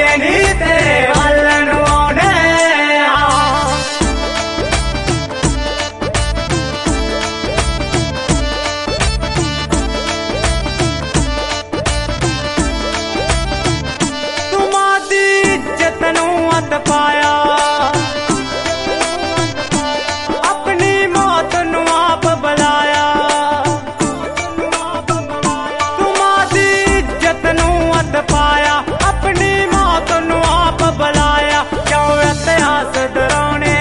दिलिए नी तेरे वल नूं आउणे तू मां दी इज्जत नूं हथ पाया अपनी मौत नूं आप बुलाया तू मां दी इज्जत नूं हथ पाया अपनी मौत नूं आप बुलाया क्यों इतिहास डराने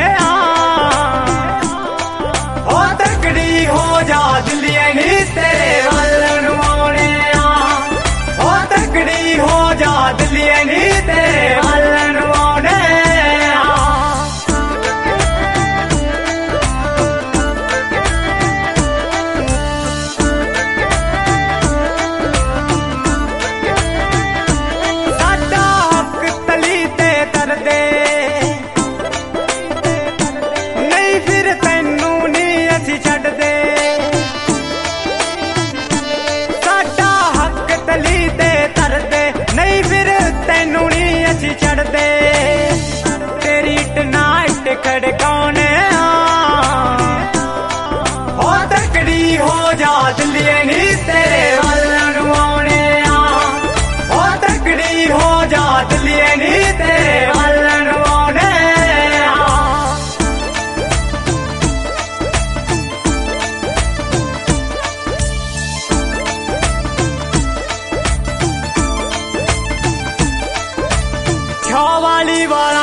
हो तकड़ी हो जा दिलिए नी तेरे वल नूं आउणे हो तकड़ी हो जा दिलिए नी तेरे वल नूं आउणे साडा हक तली ते तरदे नहीं फिर तैनू नहीं असीं छड्डदे साडा हक तली ते तरदे नहीं फिर तैनू नहीं असीं छड्डदे तेरी इट ना इट खड़काउने हो तकड़ी हो जा दिलिए नी तेरे वल नूं आउणे हो तकड़ी हो जा दिलिए नी तेरे वल नूं आउणे छो वाली वाला